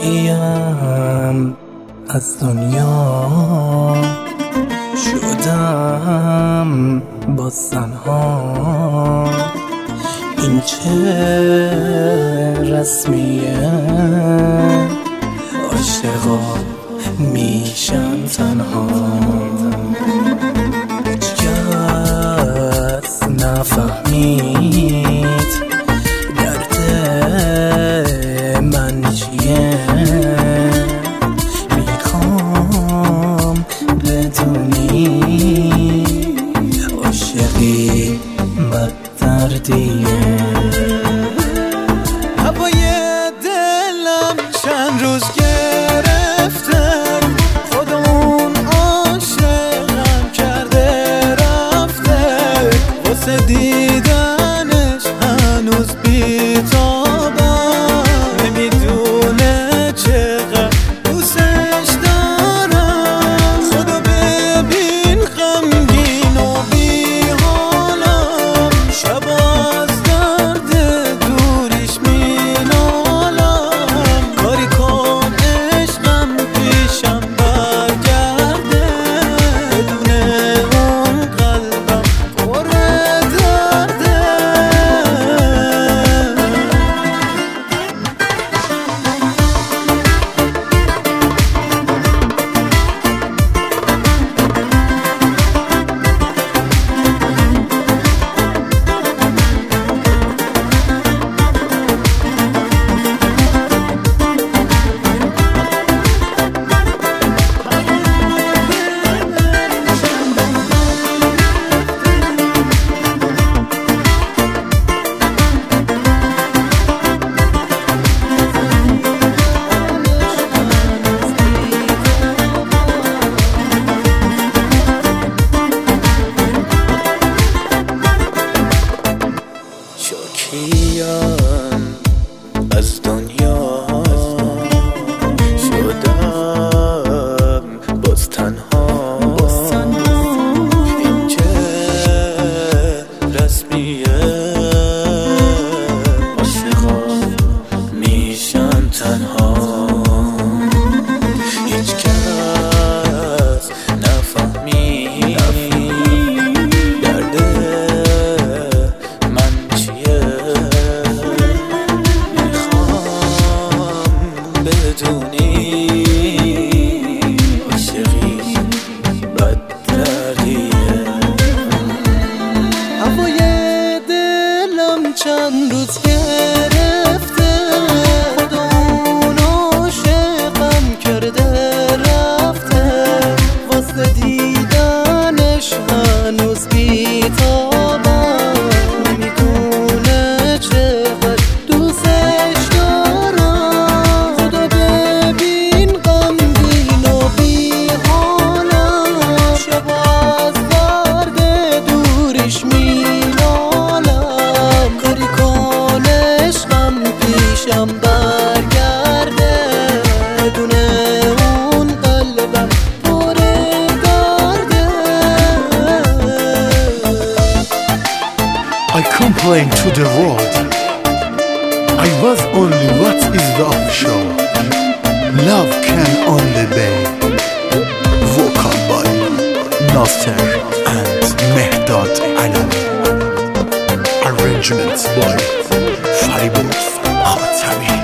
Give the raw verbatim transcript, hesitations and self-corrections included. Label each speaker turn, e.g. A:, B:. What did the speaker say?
A: شوکیم از دنیا شدم باز تنها. این چه رسمیه عاشقا میشن تنها. هیچکس نفهمید درد من چیه. میخوام بدونی عاشقی بد دردیه. هوای دلم چند روز گرفته، خدا اون عاشقم کرده رفته. واسه دیدنش هنوز بیتابم، نمیدونه چقدر دوستش دارم. خدا ببین غمگین و بی‌حالم، شب از درد دوریش مینالم. کاری کن عشقم پیشم برگرده، بدون اون قلبم پر درده. شوکیم از دنیا شدم باز تنها. این چه رسمیه عاشقا میشن تنها. هیچکس نفهمید درد من چیه. بدونی عاشقی بد دردیه. هوای دلم چند روز گرفته، خدا اون عاشقم کرده رفته. واسه دیدنش هنوز بیتابم، نمیدونه چقدر دوستش دارم. خدا ببین غمگین و بی‌حالم، شب از درد دوریش مینالم. کاری کن عشقم پیشم برگرده، بدون اون قلبم پر درده.
B: I complain to the world, I was only what is the official. Love can only be. Vocal by Nasser and Mehdad Alawi. Arrangements by Faribot Khatami.